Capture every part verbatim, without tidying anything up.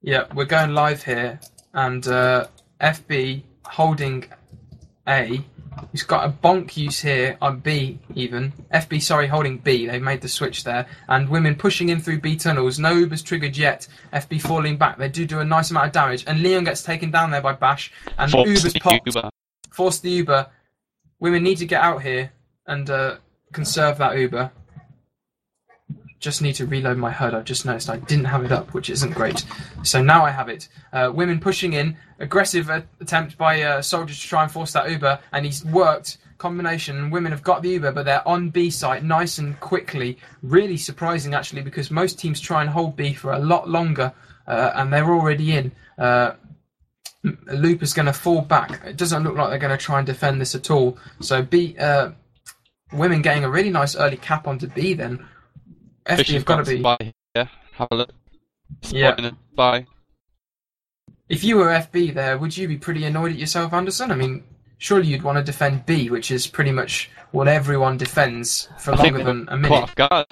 Yeah, we're going live here, and uh, F B holding A. He's got a bonk use here on B, even. F B, sorry, holding B. They made the switch there. And women pushing in through B tunnels. No Ubers triggered yet. F B falling back. They do do a nice amount of damage. And Leon gets taken down there by Bash. And Force Uber's the popped. Uber. Force the Uber. Women need to get out here and uh, conserve that Uber. Just need to reload my H U D. I've just noticed I didn't have it up, which isn't great. So now I have it. Uh, women pushing in. Aggressive uh, attempt by uh, soldiers to try and force that Uber, and he's worked. Combination. Women have got the Uber, but they're on B site nice and quickly. Really surprising, actually, because most teams try and hold B for a lot longer, uh, and they're already in. Uh, Loop is going to fall back. It doesn't look like they're going to try and defend this at all. So B, uh, women getting a really nice early cap onto B then. F B have got to be. Spy. Yeah, have a look. Yeah. Bye. If you were F B there, would you be pretty annoyed at yourself, Anderson? I mean, surely you'd want to defend B, which is pretty much what everyone defends for I longer than a minute. Caught off guard.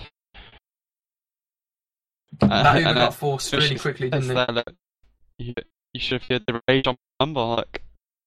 That Uh, Uber and got then forced really Fishy quickly, says didn't it? there, look, you, you should have heard the rage on my number, look.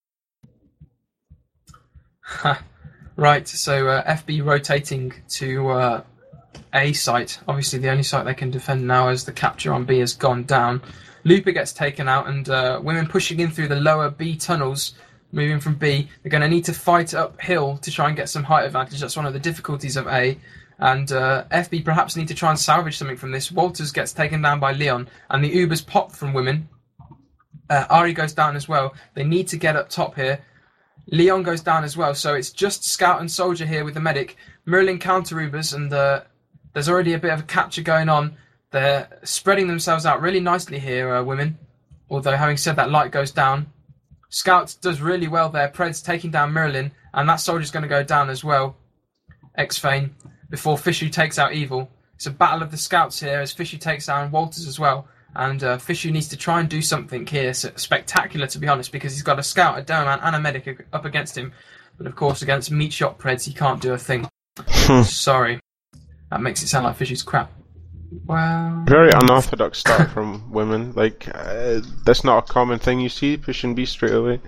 Right, so uh, F B rotating to uh, A site. Obviously, the only site they can defend now as the capture on B has gone down. Looper gets taken out, and uh, women pushing in through the lower B tunnels, moving from B. They're going to need to fight uphill to try and get some height advantage. That's one of the difficulties of A. And uh, F B perhaps need to try and salvage something from this. Walters gets taken down by Leon, and the Ubers pop from women. Uh, Ari goes down as well. They need to get up top here. Leon goes down as well, so it's just Scout and Soldier here with the medic. Merlin counter Ubers, and uh, there's already a bit of a capture going on. They're spreading themselves out really nicely here, uh, women. Although, having said that, light goes down. Scout does really well there. Pred's taking down Merlin, and that Soldier's going to go down as well. X-Fane, before Fishu takes out Evil. It's a battle of the Scouts here as Fishu takes down Walters as well. And uh, Fishu needs to try and do something here. So spectacular, to be honest, because he's got a Scout, a Doorman, and a Medic up against him. But of course, against Meat Shop Preds, he can't do a thing. Sorry. That makes it sound like Fishu's crap. Wow. Very unorthodox start from women. Like, uh, that's not a common thing you see, pushing B straight away.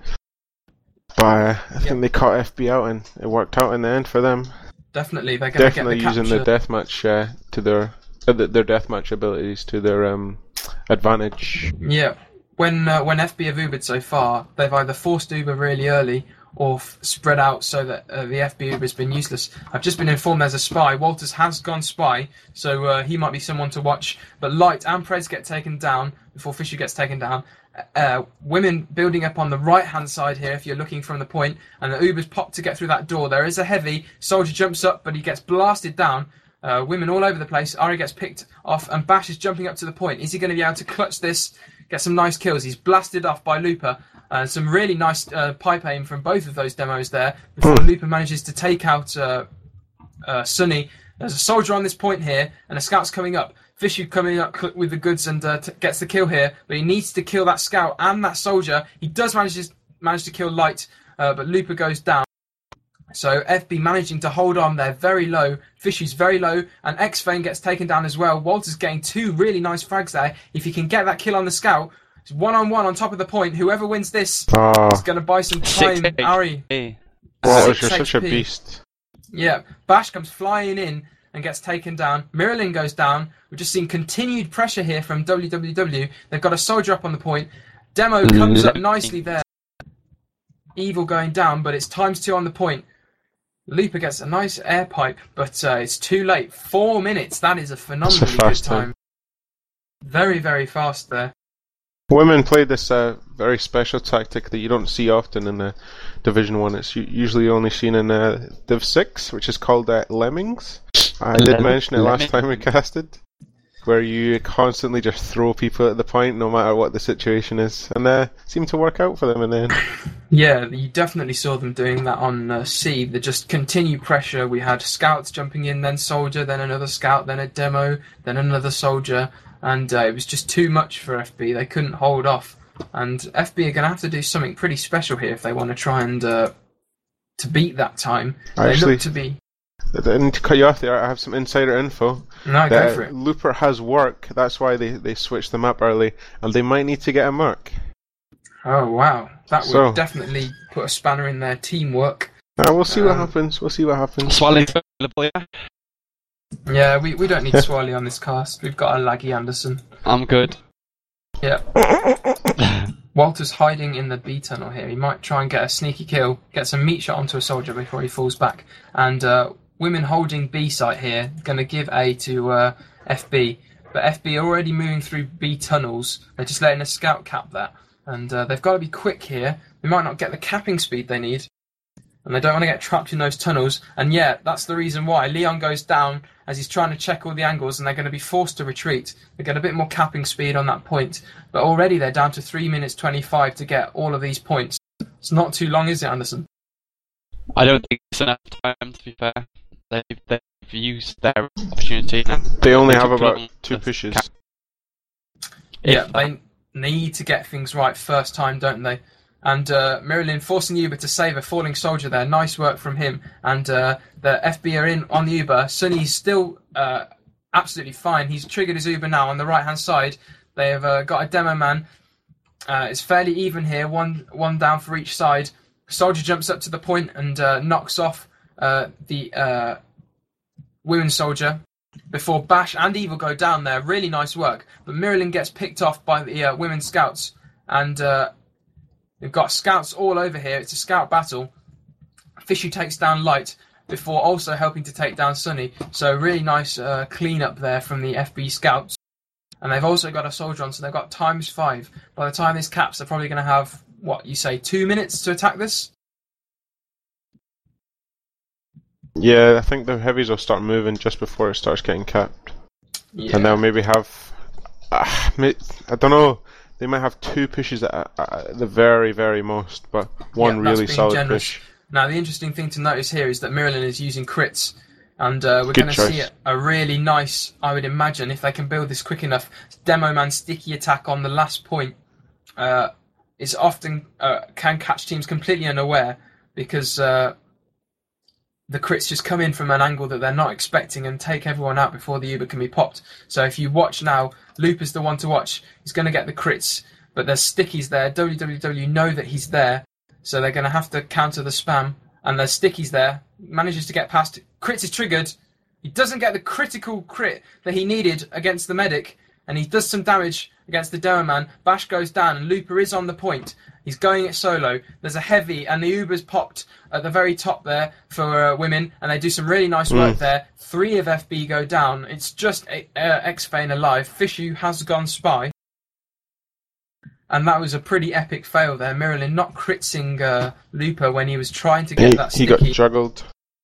But uh, I Yep. think they caught F B out and it worked out in the end for them. Definitely, they're going to get the Definitely using capture. the deathmatch uh, to their uh, th- their deathmatch abilities to their um, advantage. Yeah. When uh, when F B have Ubered so far, they've either forced Uber really early or f- spread out so that uh, the F B Uber has been useless. I've just been informed there's a spy. Walters has gone spy, so uh, he might be someone to watch. But Light and Prez get taken down before Fisher gets taken down. Uh, women building up on the right-hand side here if you're looking from the point, and the Uber's pop to get through that door. There is a heavy. Soldier jumps up, but he gets blasted down. Uh, women all over the place. Ari gets picked off, and Bash is jumping up to the point. Is he going to be able to clutch this, get some nice kills? He's blasted off by Looper. Uh, some really nice uh, pipe aim from both of those demos there before Looper manages to take out uh, uh, Sunny. There's a soldier on this point here, and a scout's coming up. Fishu coming up cl- with the goods and uh, t- gets the kill here, but he needs to kill that scout and that soldier. He does manage to, manage to kill Light, uh, but Looper goes down. So F B managing to hold on there very low. Fishy's very low, and X-Fane gets taken down as well. Walter's getting two really nice frags there. If he can get that kill on the scout, it's one-on-one on top of the point. Whoever wins this Oh, is going to buy some time. Six Ari. Hey. Walters, six you're such a H P. beast. Yeah, Bash comes flying in and gets taken down. Miralin goes down. We've just seen continued pressure here from W W W. They've got a soldier up on the point. Demo comes up nicely there. Evil going down, but it's times two on the point. Looper gets a nice air pipe, but uh, it's too late. Four minutes. That is a phenomenally That's a fast good time. time. Very, very fast there. Women play this uh, very special tactic that you don't see often in uh, Division One. It's u- usually only seen in uh, Div Six, which is called uh, Lemmings. I did Lem- mention it last time we Lemmings. casted, where you constantly just throw people at the point, no matter what the situation is, and uh, seemed to work out for them in the end. Yeah, you definitely saw them doing that on uh, C. They just continue pressure. We had scouts jumping in, then soldier, then another scout, then a demo, then another soldier, and uh, it was just too much for F B. They couldn't hold off, and F B are going to have to do something pretty special here if they want to try and uh, to beat that time. I They actually look to be I didn't cut you off there. I have some insider info. No, go for it. Looper has work. That's why they, they switched them up early, and they might need to get a merc. Oh, wow. That would So- definitely put a spanner in their teamwork. Uh, we'll see what Um, happens. We'll see what happens. Swallow's available, yeah? Yeah, we, we don't need Swally on this cast. We've got a laggy Anderson. I'm good. Yeah. Walter's hiding in the B tunnel here. He might try and get a sneaky kill, get some meat shot onto a soldier before he falls back. And uh, women holding B site here, going to give A to uh, F B. But F B are already moving through B tunnels. They're just letting a scout cap that. And uh, they've got to be quick here. They might not get the capping speed they need. And they don't want to get trapped in those tunnels. And yeah, that's the reason why. Leon goes down as he's trying to check all the angles, and they're going to be forced to retreat. They get a bit more capping speed on that point. But already they're down to three minutes twenty-five to get all of these points. It's not too long, is it, Anderson? I don't think it's enough time, to be fair. They've, they've used their opportunity. And They only they have took about long two to pushes. cap- Yeah, If- they need to get things right first time, don't they? And uh, Marilyn forcing Uber to save a falling soldier there. Nice work from him. And uh, the F B are in on the Uber. Sunny's still uh, absolutely fine. He's triggered his Uber now on the right-hand side. They have uh, got a demo man. Uh, it's fairly even here. One one down for each side. Soldier jumps up to the point and uh, knocks off uh, the uh, women's soldier before Bash and Evil go down there. Really nice work. But Marilyn gets picked off by the uh, women's scouts. And... Uh, We've got scouts all over here. It's a scout battle. Fishy takes down Light before also helping to take down Sunny. So really nice uh, clean up there from the F B scouts. And they've also got a soldier on, so they've got times five. By the time this caps, they're probably going to have, what, you say, two minutes to attack this? Yeah, I think the heavies will start moving just before it starts getting capped. Yeah. And they'll maybe have... Uh, I don't know. They might have two pushes at, at the very, very most, but one Yeah, that's really being solid generous. push. Now, the interesting thing to notice here is that Marilyn is using crits, and uh, we're Good going to see choice. a, a really nice, I would imagine, if they can build this quick enough, Demo Man sticky attack on the last point. Uh, is often uh, can catch teams completely unaware because uh, the crits just come in from an angle that they're not expecting and take everyone out before the Uber can be popped. So if you watch now, Loop is the one to watch. He's going to get the crits, but there's stickies there. W W W know that he's there, so they're going to have to counter the spam. And there's stickies there. Manages to get past. Crits is triggered. He doesn't get the critical crit that he needed against the medic, and he does some damage against the Demo Man. Bash goes down, and Looper is on the point. He's going it solo. There's a heavy, and the Uber's popped at the very top there for uh, women, and they do some really nice work Mm. there. Three of F B go down. It's just uh, X-Fane alive. Fishu has gone spy. And that was a pretty epic fail there. Marilyn not critsing uh, Looper when he was trying to get He, that he sticky. got juggled.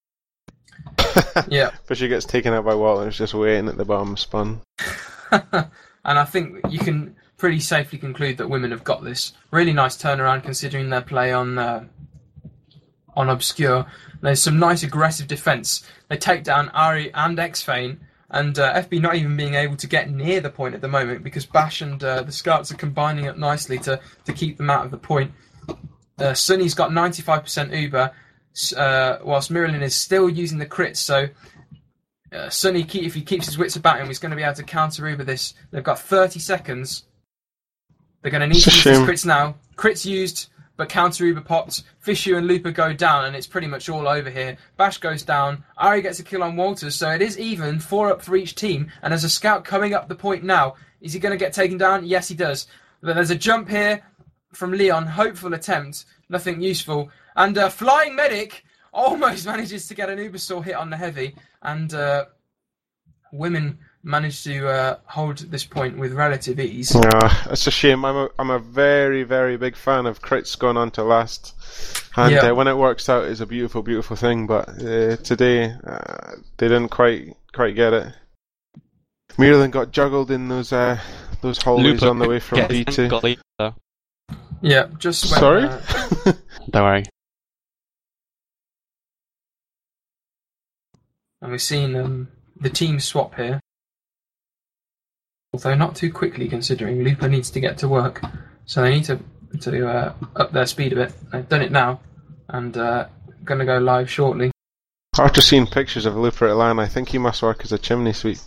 Yeah. Fisher gets taken out by Walter. It's just waiting at the bottom spun. And I think you can pretty safely conclude that women have got this. Really nice turnaround considering their play on uh, on Obscure. There's some nice aggressive defence. They take down Ari and X-Fane, and uh, F B not even being able to get near the point at the moment because Bash and uh, the Scouts are combining up nicely to, to keep them out of the point. Uh, Sunny's got ninety-five percent Uber, uh, whilst Marilyn is still using the crits, so uh, Sunny, if he keeps his wits about him, he's going to be able to counter Uber this. They've got thirty seconds. They're going to need It's a to use these shame. crits now. Crits used, but counter Uber popped. Fishu and Looper go down, and it's pretty much all over here. Bash goes down. Ari gets a kill on Walters, so it is even. Four up for each team, and there's a scout coming up the point now. Is he going to get taken down? Yes, he does. But there's a jump here from Leon. Hopeful attempt. Nothing useful. And uh, Flying Medic almost manages to get an Ubersaw hit on the heavy, and uh, women managed to uh, hold this point with relative ease. Yeah, it's a shame. I'm a I'm a very very big fan of crits going on to last, and Yeah. uh, when it works out, it's a beautiful beautiful thing. But uh, today uh, they didn't quite quite get it. Marilyn got juggled in those uh, those hallways Looper on the way from gets B two. got lead, though. Yeah, just when, Sorry. uh, Don't worry. and we've seen um, the team swap here. Although not too quickly, considering Looper needs to get to work, so they need to to uh, up their speed a bit. They've done it now, and uh, going to go live shortly. After seeing pictures of Looper at LAN, I think he must work as a chimney sweep.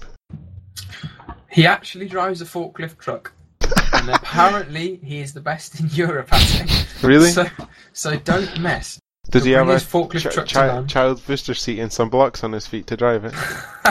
He actually drives a forklift truck, and apparently he is the best in Europe at it. Really? So, so don't mess. Does he He'll have bring a his forklift ch- truck ch- to LAN. child booster seat and some blocks on his feet to drive it?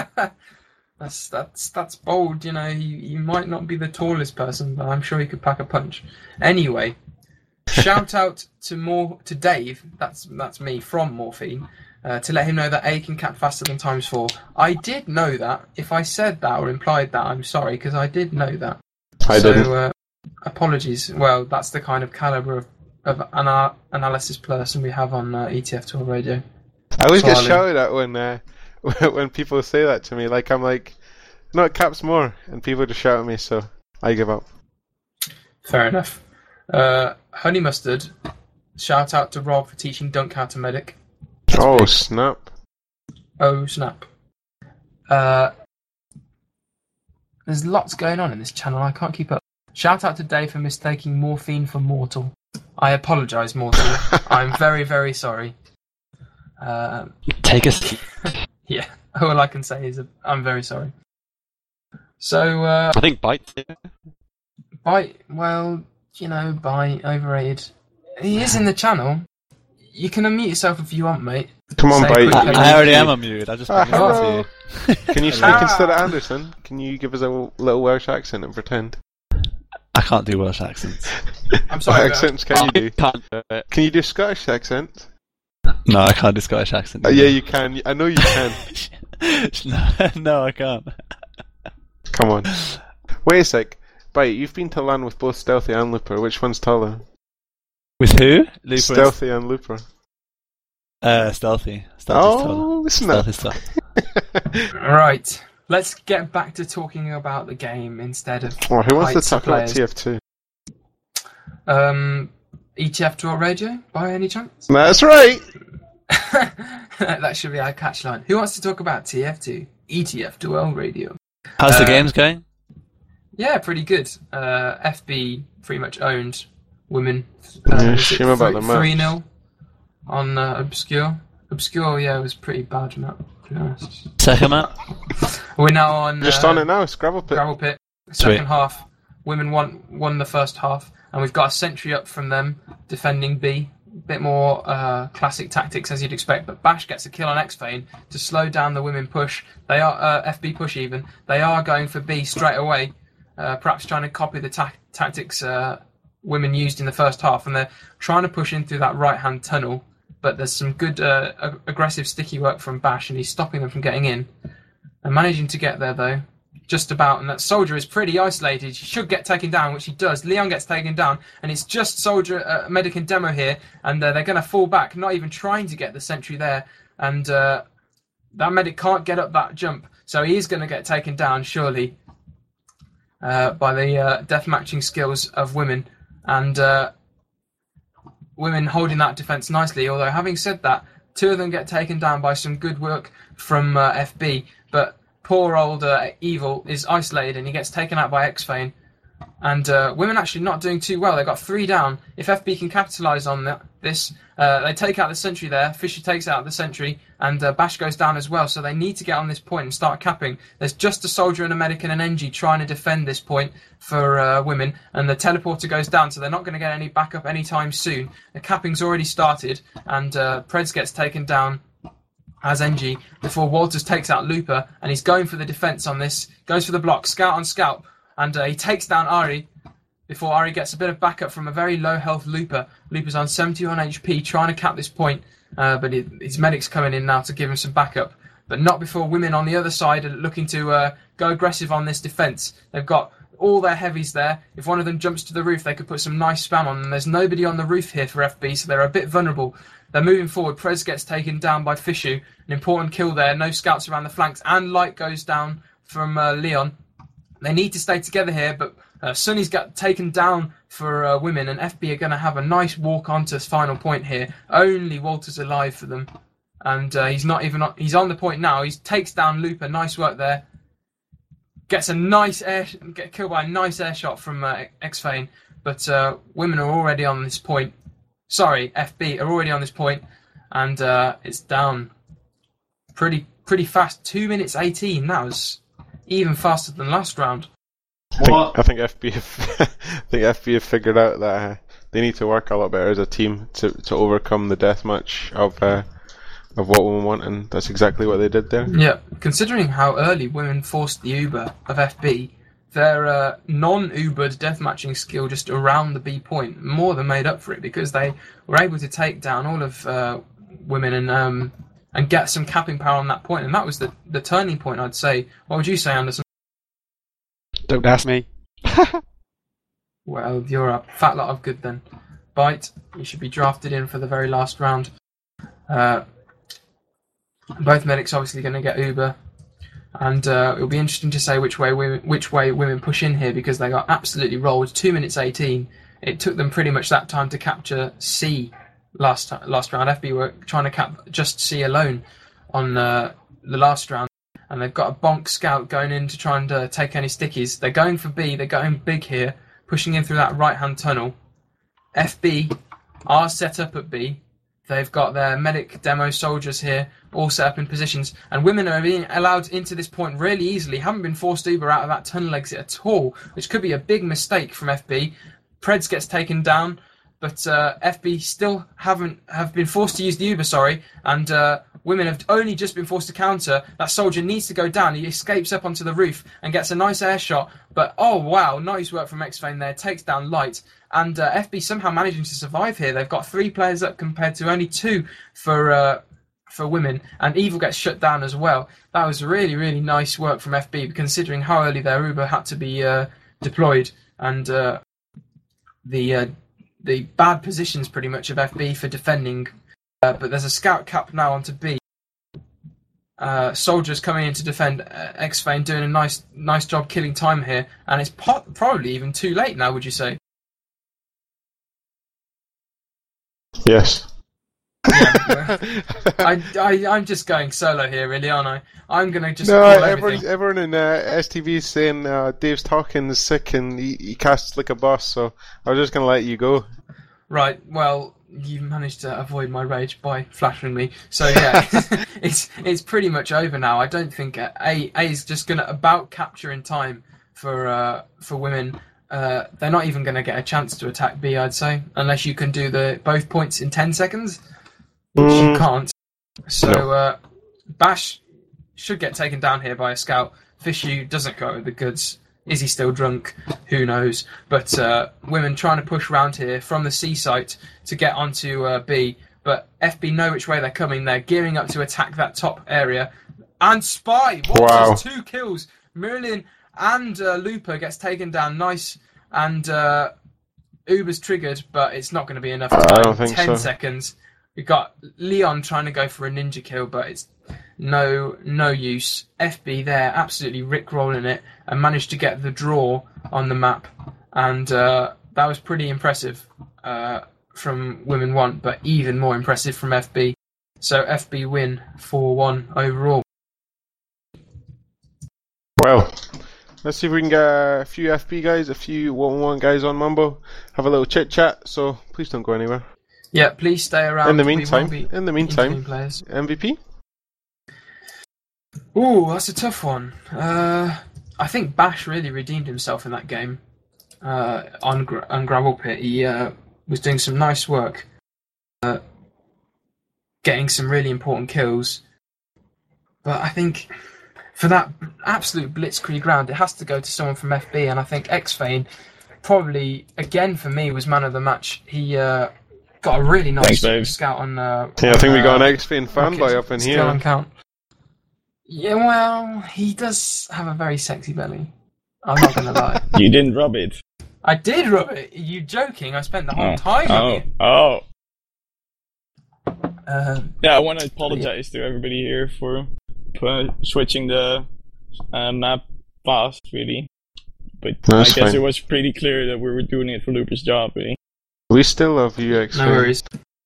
That's that's that's bold, you know. You you might not be the tallest person, but I'm sure you could pack a punch. Anyway, shout out to more to Dave. That's that's me from Morphine. Uh, to let him know that A can cap faster than times four. I did know that. If I said that or implied that, I'm sorry, because I did know that. I so, didn't. Uh, apologies. Well, that's the kind of caliber of, of ana- analysis person we have on uh, E T F Tour Radio. I always get Swallowing. shouted at when uh, when people say that to me. Like I'm like, no, it caps more, and people just shout at me, so I give up. Fair enough. Uh, Honey Mustard, shout out to Rob for teaching Dunk how to medic. That's oh big. snap! Oh snap. Uh, there's lots going on in this channel, I can't keep up. Shout out to Dave for mistaking morphine for mortal. I apologise, mortal. I'm very, very sorry. Uh, Take a seat. yeah, all I can say is I'm very sorry. So, uh, I think Bite. Bite, well, you know, Bite, overrated. He is in the channel. You can unmute yourself if you want, mate. Come on, Say Bite. quickly. I, I already am unmuted. I just Ah, been hello. to you. Can you speak Ah. instead of Anderson? Can you give us a little Welsh accent and pretend? I can't do Welsh accents. I'm What sorry. uh, accents can you do? Can't do it. Can you do Scottish accent? No, I can't do Scottish accent. Uh, yeah, you can. I know you can. no, no, I can't. Come on. Wait a sec. Bite, you've been to LAN with both Stealthy and Looper. Which one's taller? With who? Looper. Stealthy and Looper. Uh, stealthy. Stealthy's taller. Oh, listen Stealth up. is tough. Right. Let's get back to talking about the game instead of Oh, who wants to heights of talk about players. T F two? Um, E T F Tour Radio, by any chance? That's right. That should be our catchline. Who wants to talk about T F two? E T F Duel Radio. How's Uh, the games going? Yeah, pretty good. Uh, F B pretty much owned women. Uh, Yeah, was it shame about the match. three nil on uh, Obscure. Obscure, yeah, was pretty bad map, to be honest. Second map? We're now on Just uh, on it now. Scrabble Pit. Gravel Pit. Second Sweet. half, women won won the first half, and we've got a sentry up from them defending B. Bit more uh, classic tactics as you'd expect, but Bash gets a kill on X-Fane to slow down the women push. They are uh, F B push even. They are going for B straight away, uh, perhaps trying to copy the ta- tactics uh, women used in the first half, and they're trying to push in through that right-hand tunnel. But there's some good uh, ag- aggressive sticky work from Bash, and he's stopping them from getting in. And managing to get there though. Just about, and that Soldier is pretty isolated. He should get taken down, which he does. Leon gets taken down, and it's just Soldier, uh, Medic, and Demo here, and uh, they're going to fall back, not even trying to get the sentry there. And uh, that Medic can't get up that jump, so he is going to get taken down, surely, uh, by the uh, death-matching skills of women. And uh, women holding that defense nicely, although having said that, two of them get taken down by some good work from uh, F B, but poor old uh, Evil is isolated and he gets taken out by X-Fane. And uh, women actually not doing too well. They got three down. If F B can capitalise on that, this, uh, they take out the sentry there. Fisher takes out the sentry, and uh, Bash goes down as well. So they need to get on this point and start capping. There's just a Soldier and a Medic and an N G trying to defend this point for uh, women, and the teleporter goes down, so they're not going to get any backup anytime soon. The capping's already started, and uh, Preds gets taken down as N G before Walters takes out Looper, and he's going for the defense on this, goes for the block, scout on scout, and uh, he takes down Ari before Ari gets a bit of backup from a very low health Looper. Looper's on seventy-one H P trying to cap this point, uh, but he, his medic's coming in now to give him some backup, but not before women on the other side are looking to uh, go aggressive on this defense. They've got all their heavies there. If one of them jumps to the roof, they could put some nice spam on them. There's nobody on the roof here for F B, so they're a bit vulnerable. They're moving forward. Prez gets taken down by Fishu. An important kill there. No scouts around the flanks. And Light goes down from uh, Leon. They need to stay together here, but uh, Sunny's got taken down for uh, women, and F B are going to have a nice walk on to this final point here. Only Walter's alive for them. And uh, he's not even on, he's on the point now. He takes down Looper. Nice work there. Gets a nice air, get killed by a nice air shot from uh, X-Fane. But uh, women are already on this point. Sorry, F B are already on this point, and uh, it's down pretty pretty fast. Two minutes eighteen. That was even faster than last round. I think, I think F B have, I think F B have figured out that uh, they need to work a lot better as a team to to overcome the deathmatch of uh, of what women want, and that's exactly what they did there. Yeah, considering how early women forced the Uber of F B, their uh, non-Ubered deathmatching skill just around the B point more than made up for it, because they were able to take down all of uh, women and um, and get some capping power on that point, and that was the, the turning point, I'd say. What would you say, Anderson? Don't ask me. Well, you're a fat lot of good then. Bite, you should be drafted in for the very last round. Uh, both medics obviously going to get Uber, and uh, it'll be interesting to say which way women, which way women push in here, because they got absolutely rolled. Two minutes eighteen. It took them pretty much that time to capture C last last round. F B were trying to cap just C alone on uh, the last round. And they've got a bonk scout going in to try and uh, take any stickies. They're going for B. They're going big here, pushing in through that right-hand tunnel. F B are set up at B. They've got their medic demo soldiers here, all set up in positions. And women are being allowed into this point really easily. Haven't been forced Uber out of that tunnel exit at all, which could be a big mistake from F B. Preds gets taken down, but uh, F B still haven't have been forced to use the Uber, sorry, and uh, women have only just been forced to counter. That soldier needs to go down. He escapes up onto the roof and gets a nice air shot. But, oh, wow, nice work from X-Fane there. Takes down Light. And uh, F B somehow managing to survive here. They've got three players up compared to only two for uh, for women. And Evil gets shut down as well. That was really, really nice work from F B, considering how early their Uber had to be uh, deployed. And uh, the... Uh, the bad positions pretty much of F B for defending, uh, but there's a scout cap now onto B. Uh, soldiers coming in to defend. uh, X-Fane doing a nice nice job killing time here, and it's po- probably even too late now, would you say? Yes. Yeah, I, I, I'm just going solo here, really, aren't I? I'm going to just No, call everyone, everything. everyone in uh, S T V is saying uh, Dave's talking is sick and he, he casts like a boss, so I was just going to let you go. Right, well, you managed to avoid my rage by flattering me. So, yeah, it's it's pretty much over now. I don't think uh, A A is just going to about capture in time for uh, for women. Uh, they're not even going to get a chance to attack B, I'd say, unless you can do the both points in ten seconds, which Mm. you can't. So, No. uh, Bash should get taken down here by a scout. Fishu doesn't go with the goods. Is he still drunk? Who knows? But uh, women trying to push round here from the C site to get onto uh, B. But F B know which way they're coming. They're gearing up to attack that top area. And Spy! What Wow. just two kills? Merlin and uh, Looper gets taken down. Nice. And uh, Uber's triggered, but it's not going to be enough I time. don't think Ten so. seconds. We've got Leon trying to go for a ninja kill, but it's no no use. F B there absolutely rickrolling it and managed to get the draw on the map, and uh, that was pretty impressive uh, from Women One, but even more impressive from F B. So F B win four one overall. Well, let's see if we can get a few F B guys, a few one on one guys on Mumbo, have a little chit chat, so please don't go anywhere. Yeah, please stay around. In the We will meantime, be in the interviewing meantime, players. M V P? Ooh, that's a tough one. Uh, I think Bash really redeemed himself in that game uh, on, Gra- on Gravel Pit. He uh, was doing some nice work, uh, getting some really important kills. But I think for that absolute blitzkrieg round, it has to go to someone from F B, and I think X-Fane probably, again for me, was man of the match. He uh, got a really nice Thanks, Dave. scout on... Uh, Yeah, I think we got uh, an X-Fane fanboy up in Still here. on count. Yeah, well, he does have a very sexy belly. I'm not gonna lie. You didn't rub it. I did rub it. Are you joking? I spent the whole Oh. time Oh. on Oh. it. Um, Yeah, I want to apologize to everybody here for uh, switching the uh, map fast, really. But That's I guess fine. it was pretty clear that we were doing it for Looper's job, really. We still love you, no X-Fane. worries.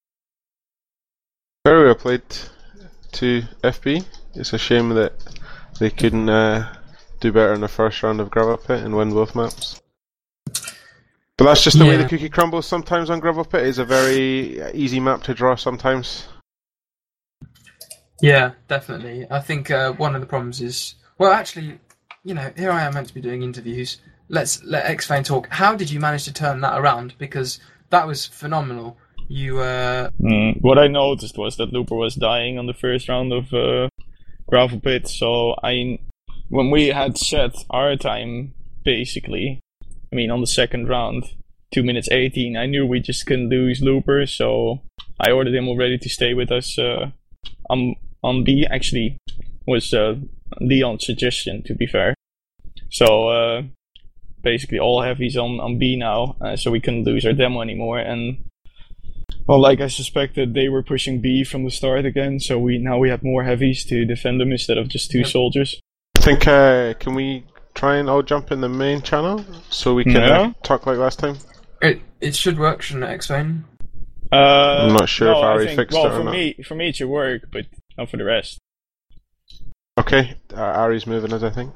Very well played to F B. It's a shame that they couldn't uh, do better in the first round of Gravel Pit and win both maps. But that's just the way Yeah. the cookie crumbles sometimes on Gravel Pit. It's a very easy map to draw sometimes. Yeah, definitely. I think uh, one of the problems is, well, actually, you know, here I am meant to be doing interviews. Let's let X-Fane talk. How did you manage to turn that around? Because that was phenomenal. You, uh... Mm, what I noticed was that Looper was dying on the first round of uh, Gravel Pit, so I, when we had set our time, basically, I mean, on the second round, two minutes eighteen, I knew we just couldn't lose Looper, so I ordered him already to stay with us uh, on, on B. Actually, was uh, Leon's suggestion, to be fair. So, uh, basically all heavies on, on B now, uh, so we couldn't lose our demo anymore, and well, like I suspected, they were pushing B from the start again, so we now we have more heavies to defend them instead of just two Yep. soldiers. I think, uh, can we try and all jump in the main channel so we can Yeah. uh, talk like last time? It, it should work, shouldn't it, X-Fane? Uh, I'm not sure no, if I Ari think, fixed well, it or for not. me, for me it should work, but not for the rest. Okay, uh, Ari's moving us, I think.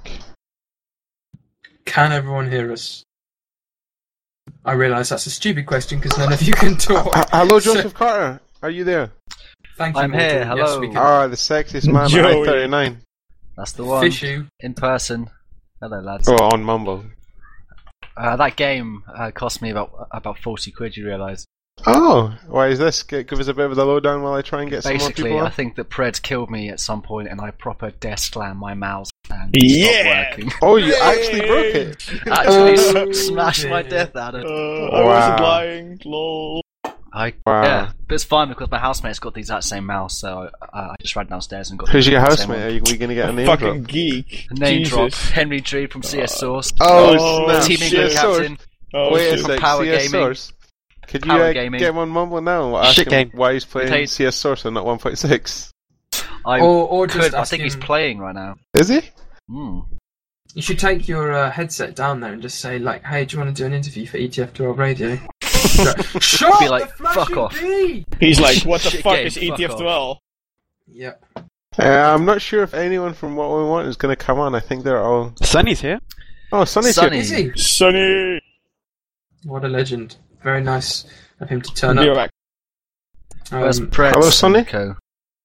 Can everyone hear us? I realise that's a stupid question because none of you can talk. Uh, hello, So- Joseph Carter. Are you there? Thank you, I'm Mortal. here, Yes, hello. we can. Ah, the sexiest man at Joey. I thirty-nine. That's the one. Fishu. In person. Hello, lads. Oh, on Mumble. Uh, that game uh, cost me about about forty quid, you realise. Oh, why is this? G- Give us a bit of the lowdown while I try and get some more Basically, people I on. think that Pred killed me at some point and I proper desk slammed my mouse and Yeah! stopped working. Oh, you actually broke it? Actually Oh, s- smashed my dear. death at it. Uh, I Wow. wasn't lying, lol. I, Wow. Yeah, but it's fine because my housemate's got the exact same mouse, so I, I just ran downstairs and got Who's the your exact same housemate? one. Are you, we going to get a name Fucking drop? geek. Name Jesus. drop. Henry Drew from C S Source. Oh, Oh, snap. Teaming shit. with C S Source. Captain. Oh, Wait a shit. From sec, Power C S Gaming. Source. Could you Power uh, Gaming. get him on Mumble now? Ask Shit him game. why he's playing played- C S Source and not one point six. I Or, or just could. I ask think he's him- playing right now. Is he? Hmm. You should take your uh, headset down there and just say, like, hey, do you want to do an interview for E T F twelve Radio? Shut Be like, the flashing fuck off. bee! He's like, what the Shit fuck game, is E T F fuck twelve? Yep. Uh, I'm not sure if anyone from What We Want is going to come on. I think they're all... Sunny's here. Oh, Sonny's Sonny. Is he? Sonny! What a legend. Very nice of him to turn Be up. right Um, Where's Pred? hello, Sonny? Co?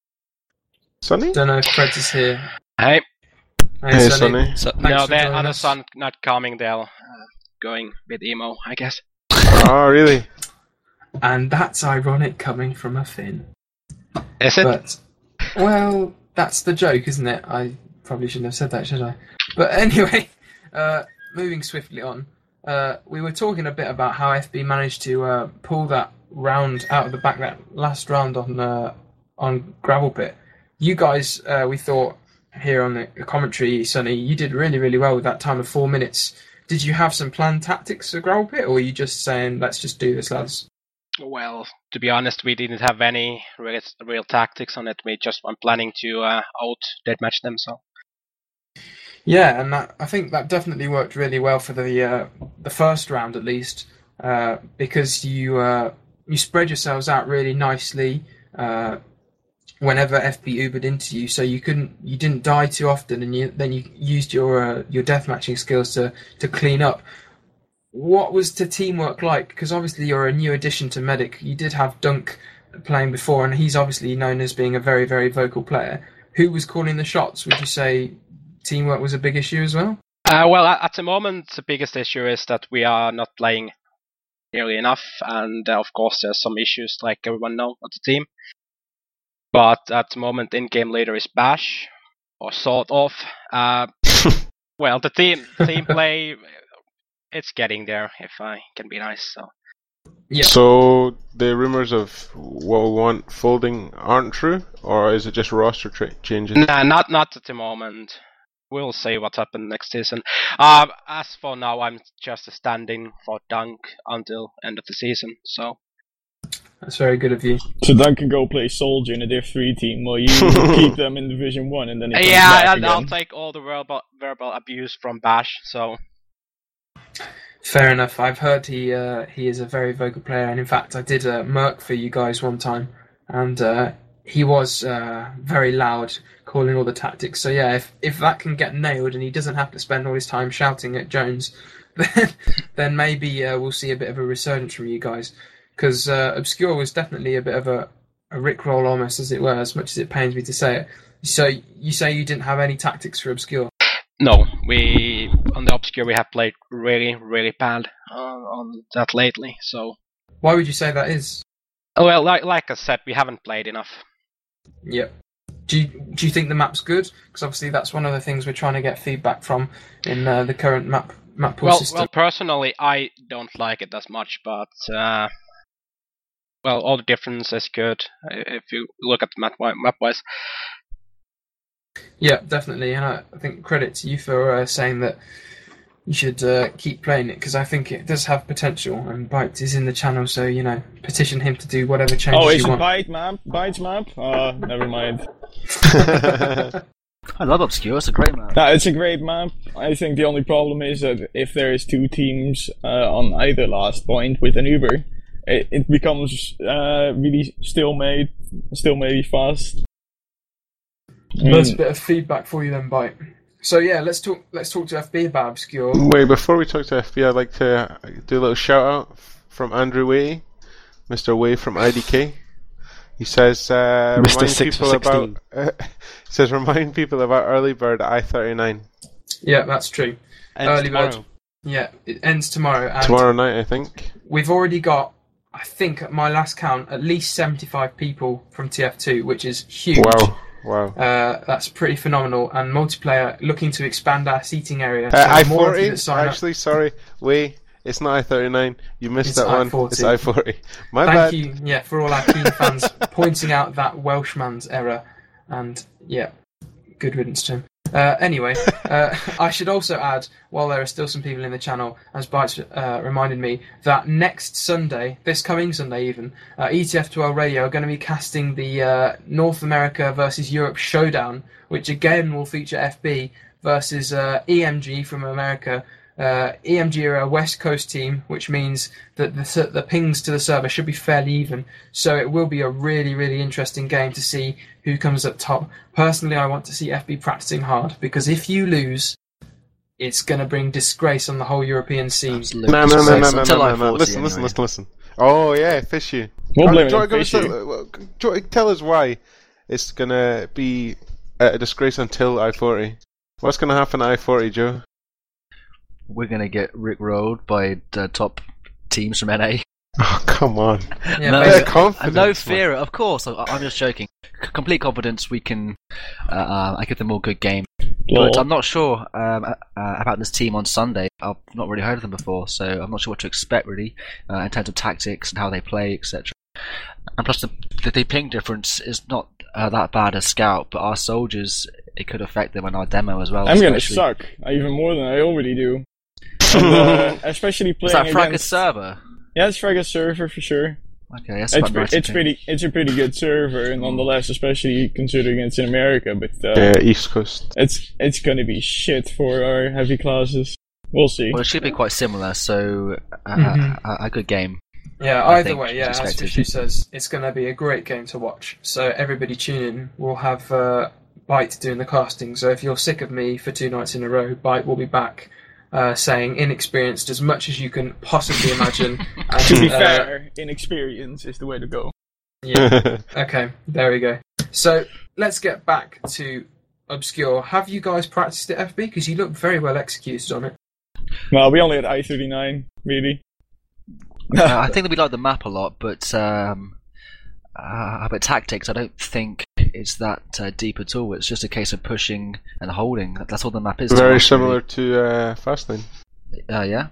Sonny? don't know if Fred is here. Hey, Hey, Hey, Sonny. Sonny. So, Thanks no, for the joining other us. son not coming. They'll uh, going with emo, I guess. Oh, really? And that's ironic coming from a Finn. Is it? But, well, that's the joke, isn't it? I probably shouldn't have said that, should I? But anyway, uh, moving swiftly on, uh, we were talking a bit about how F B managed to uh, pull that round out of the back, that last round on uh, on Gravel Pit. You guys, uh, we thought here on the commentary, Sonny, you did really, really well with that time of four minutes. Did you have some planned tactics for Gravel Pit, or were you just saying, let's just do this, lads? Well, to be honest, we didn't have any real, real tactics on it. We just were planning to uh, out deathmatch them. So Yeah, and that, I think that definitely worked really well for the uh, the first round at least, uh, because you uh, you spread yourselves out really nicely uh, whenever F B Ubered into you, so you couldn't you didn't die too often, and you, then you used your uh, your deathmatching skills to to clean up. What was the teamwork like? Because obviously you're a new addition to Medic. You did have Dunk playing before, and he's obviously known as being a very, very vocal player. Who was calling the shots? Would you say teamwork was a big issue as well? Uh, well, at, at the moment, the biggest issue is that we are not playing nearly enough, and uh, of course, there's some issues, like everyone knows, on the team. But at the moment, in-game leader is Bash, or sort of. Uh, well, the team team play, it's getting there, if I can be nice. So Yeah. So the rumors of What We Want folding aren't true, or is it just roster tra- changes? nah, not not at the moment. We'll see what happens next season. Uh, as for now, I'm just standing for Dunk until end of the season. So. That's very good of you. So Dunk can go play Soldier in a Div three team while you keep them in Division one and then it comes Yeah, back I'll, again. I'll take all the verbal verbal abuse from Bash. So Fair enough. I've heard he uh, he is a very vocal player, and in fact, I did a Merc for you guys one time, and uh, he was uh, very loud, calling all the tactics. So yeah, if if that can get nailed, and he doesn't have to spend all his time shouting at Jones, then then maybe uh, we'll see a bit of a resurgence from you guys. Because uh, Obscure was definitely a bit of a a rickroll almost, as it were, as much as it pains me to say it. So you say you didn't have any tactics for Obscure? No, we on the Obscure we have played really, really bad uh, on that lately. So Why would you say that is? well, like like I said, we haven't played enough. Yep. Do you, do you think the map's good? Because obviously that's one of the things we're trying to get feedback from in uh, the current map map pool Well, system. well, personally, I don't like it as much, but uh, well, all the difference is good if you look at the map map wise. Yeah, definitely, and I, I think credit to you for uh, saying that you should uh, keep playing it, because I think it does have potential, and Byte is in the channel, so, you know, petition him to do whatever changes Oh, you is it want. Byte map? Byte's map? Uh, never mind. I love Obscure, it's a great map. No, it's a great map. I think the only problem is that if there is two teams uh, on either last point with an Uber, it, it becomes uh, really stalemate, stalemate fast. I There's a mean, bit of feedback for you then, Byte. So yeah, let's talk. Let's talk to F B about Obscure. Wait, before we talk to F B, I'd like to do a little shout out from Andrew Way, Mister Way from I D K. He says, uh, Mister remind six for people about. sixteen. Uh, he says, remind people about Early Bird at I thirty-nine Yeah, that's true. Ends Early tomorrow. bird. Yeah, it ends tomorrow, and tomorrow night, I think. we've already got, I think, at my last count, at least seventy-five people from T F two, which is huge. Wow, wow. Uh, that's pretty phenomenal. And multiplayer, looking to expand our seating area. So Uh, I more of you forty. that sign up- Actually, sorry, Way. It's not I thirty-nine. You missed It's that one. I forty. It's I forty. My Thank bad. you, yeah, for all our keen fans pointing out that Welshman's error, and yeah, good riddance to him. Uh, anyway, uh, I should also add, while there are still some people in the channel, as Bytes uh, reminded me, that next Sunday, this coming Sunday even, uh, E T F twelve Radio are going to be casting the uh, North America versus Europe Showdown, which again will feature F B versus uh, E M G from America. Uh, E M G are a West Coast team, which means that the, the pings to the server should be fairly even. So it will be a really, really interesting game to see who comes up top. Personally, I want to see F B practicing hard, because if you lose, it's going to bring disgrace on the whole European scene. Absolutely. No, no, no, no, no, Until no, I no, no. forty Listen, listen, anyway. listen, listen. Oh yeah, Fishy. we'll Uh, blame it do you on wanna give us Fishy. a- do you wanna tell us why it's gonna be a disgrace until I forty. What's gonna happen at I forty, Joe? We're going to get rickrolled by the top teams from N A. Oh, come on. Yeah, No, Bit basically. of confidence. And no man. fear, of course. I, I'm just joking. C- complete confidence. We can. Uh, uh, I give them all a good game, Lol. but I'm not sure um, uh, about this team on Sunday. I've not really heard of them before, so I'm not sure what to expect really uh, in terms of tactics and how they play, et cetera. And plus, the, the, the ping difference is not uh, that bad as Scout, but our soldiers, it could affect them in our demo as well. I'm gonna especially. suck even more than I already do. And, uh, especially Is playing that Fracas against. server? Yeah, it's Fracas server for sure. Okay, that's It's about pre- ninety it's ping. pretty it's a pretty good server, nonetheless, especially considering it's in America. But uh, Yeah, East Coast. it's it's gonna be shit for our heavy classes. We'll see. Well, it should be quite similar, so uh, Mhm. a, a good game. Yeah, I either think way, yeah, it's as expected. Fishy says, it's going to be a great game to watch. So everybody tune in. We'll have uh, Byte doing the casting. So if you're sick of me for two nights in a row, Byte will be back uh, saying inexperienced as much as you can possibly imagine. And, To be uh, fair, inexperience is the way to go. Yeah, okay, there we go. So let's get back to Obscure. Have you guys practiced at F B? Because you look very well executed on it. Well, we only had I thirty-nine, really. uh, I think that we like the map a lot, but um, uh, but tactics, I don't think it's that uh, deep at all. It's just a case of pushing and holding. That's all the map is. to Very us, similar to uh, Fastlane. really. Uh, yeah.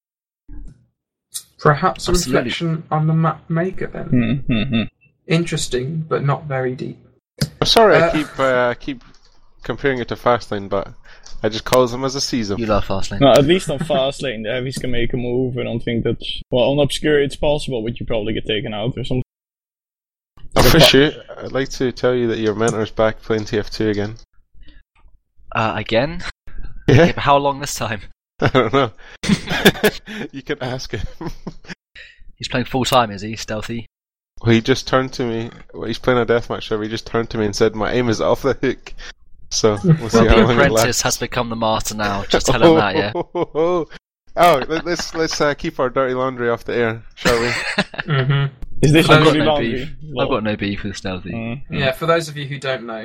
Perhaps a Absolutely. reflection on the map maker then. Mm-hmm. Interesting, but not very deep. I'm sorry, Uh, I keep uh, keep comparing it to Fastlane, but I just call them as a season. You love Fastlane. No, at least on Fastlane, the heavies can make a move. I don't think that's well on Obscure. It's possible, but you probably get taken out or something. Oh, Fishy, I'd like to tell you that your mentor's back playing T F two again. Uh, again? Yeah, Yeah, but how long this time? I don't know. You can ask him. He's playing full time, is he? Stealthy? Well, he just turned to me. Well, he's playing a deathmatch server. He just turned to me and said, "My aim is off the hook." So we'll see Well, how the long it apprentice lasts. has become the master now. Just tell him that, yeah. Oh, let- let's let's uh, keep our dirty laundry off the air, shall we? Mm-hmm. Is this I've I've got really got no laundry? beef. Lol. I've got no beef with Stealthy. Mm. Yeah, for those of you who don't know,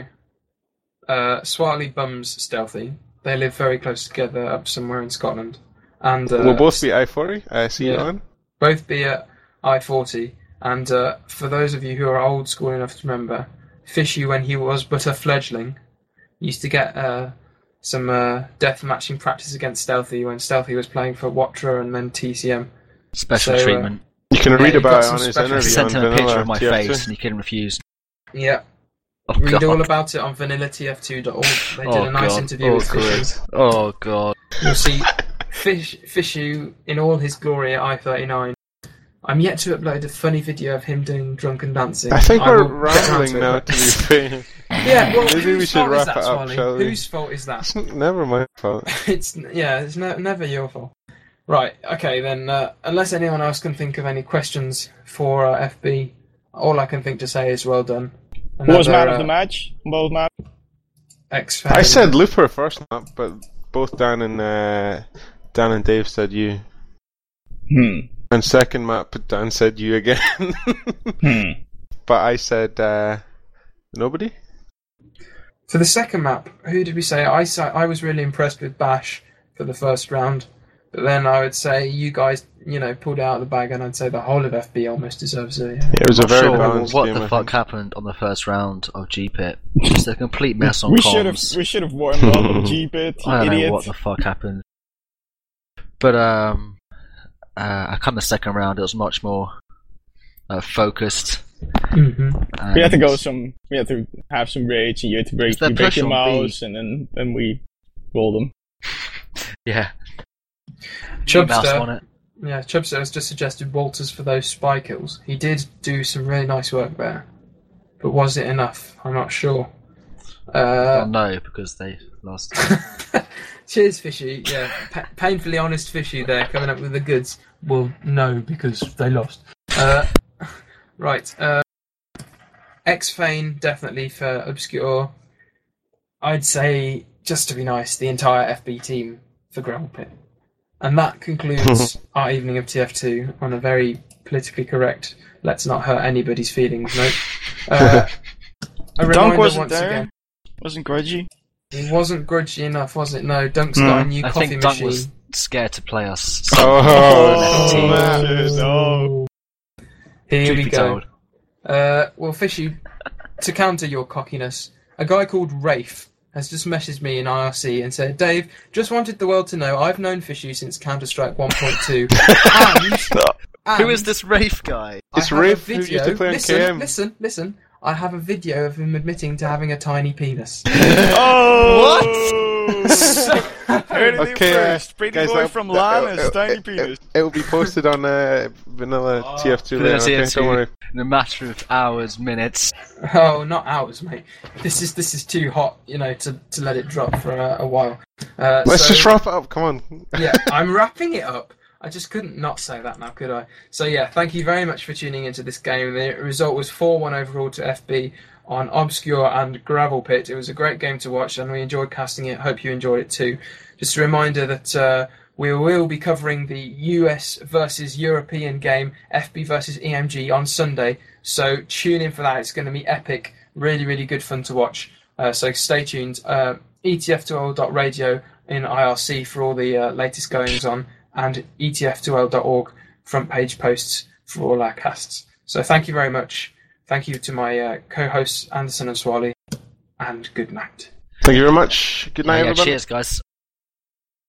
uh, Swartley bums Stealthy. They live very close together up somewhere in Scotland. And uh, We'll both be I forty. I see you Yeah. on. both be at I forty. And uh, for those of you who are old school enough to remember, Fishy, when he was but a fledgling, used to get uh, some uh, death matching practice against Stealthy when Stealthy was playing for Watra and then T C M. Special So, uh, treatment. You can Yeah, read you've got about it some on his special- I interview sent on him a picture Vanilla of my T F two. face and he couldn't refuse. Yeah, Oh, read God. all about it on vanilla T F two dot org. They did Oh, a nice God. interview Oh, with Fishy. God. Oh, God. You'll see Fish, Fishy in all his glory at I thirty-nine. I'm yet to upload a funny video of him doing drunken dancing. I think I we're will get round rambling to it, now, but- to be fair. Yeah, well, Maybe whose we should fault is wrap that, it up, Swally? shall we? Whose fault is that? It's never my fault. It's yeah, it's ne- never your fault. Right. Okay then. Uh, unless anyone else can think of any questions for uh, F B, all I can think to say is well done. Who was man Another, of the uh, match? Both maps. X I said Looper first map, but both Dan and uh, Dan and Dave said you. Hmm. And second map, Dan said you again. Hmm. But I said uh, nobody. For the second map, who did we say? I sa- I was really impressed with Bash for the first round, but then I would say you guys, you know, pulled it out of the bag, and I'd say the whole of F B almost deserves a. Yeah, it was a Not very sure balanced what game. the I fuck think. happened on the first round of G Pit. Just a complete mess on We should have comms. we should have warmed up on G Pit, you I don't idiot. know what the fuck happened. But um, uh, I come the second round. It was much more uh, focused. Mm-hmm. We had to and- go some. We had to have some rage, and you had to break, It's that you break push your on mouse, and then then we rolled them. Yeah. Mouse Chubster, won it. yeah, Chubster has just suggested Walters for those spy kills. He did do some really nice work there, but was it enough? I'm not sure. Well, Uh, no, because they lost. cheers, Fishy. Yeah, pa- painfully honest Fishy there, coming up with the goods. Well, no, because they lost. Uh, right. Uh, X-Fane, definitely for Obscure. I'd say, just to be nice, the entire F B team for Gravel Pit. And that concludes our evening of T F two on a very politically correct, let's not hurt anybody's feelings note. Uh, a Dunk reminder wasn't once there. again. Wasn't grudgy. It wasn't grudgy enough, was it? No, Dunk's No. got a new I coffee think Dunk machine. was scared to play us. Oh, Oh, man. shit, no. Here Truth we be go. told. Uh, well, Fishy, to counter your cockiness, a guy called Rafe has just messaged me in I R C and said, Dave, just wanted the world to know I've known Fishy since Counter-Strike one point two. and, and Who is this Rafe guy? I It's have a Rafe who video. used to play on listen, K M. listen, listen. I have a video of him admitting to having a tiny penis. Oh! Heard it Okay, here uh, first. Pretty guys, boy that- from that- Lannis, it- tiny it- penis. It will be posted on uh, Vanilla T F two Vanilla later. Okay, T F two. don't worry. In a matter of hours, minutes. Oh, not hours, mate. This is this is too hot, you know, to, to let it drop for a, a while. Uh, Let's so- just wrap it up. Come on. yeah, I'm wrapping it up. I just couldn't not say that now, could I? So yeah, thank you very much for tuning into this game. The result was four one overall to F B on Obscure and Gravel Pit. It was a great game to watch and we enjoyed casting it. Hope you enjoyed it too. Just a reminder that uh, we will be covering the U S versus European game, F B versus E M G, on Sunday. So tune in for that. It's going to be epic. Really, really good fun to watch. Uh, so stay tuned. Uh, E T F two L dot radio in I R C for all the uh, latest goings on, and E T F two L dot org front page posts for all our casts. So thank you very much. Thank you to my uh, co-hosts Anderson and Swally, and good night. Thank you very much. Good night, Yeah, yeah, everybody. cheers, guys.